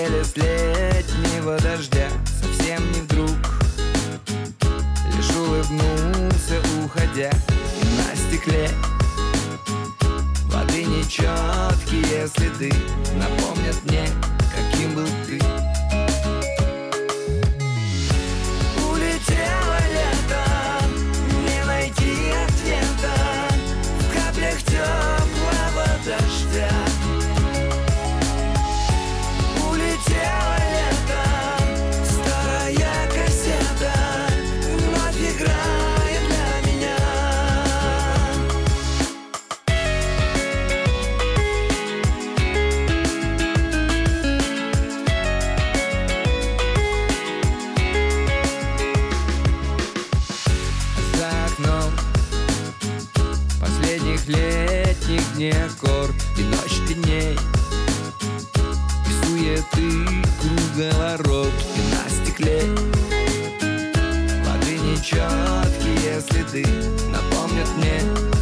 шелест летнего дождя совсем не вдруг, лишь улыбнулся, уходя. И на стекле воды нечеткие следы напомнят мне, каким был ты. Улетело лето, не найти ответа в каплях теплого дождя. Улетело лето, старая кассета вновь играет для меня. За окном последних летних дней аккорд и ночь длинней, и суеты круговорот. И на стекле воды нечеткие следы напомнят мне,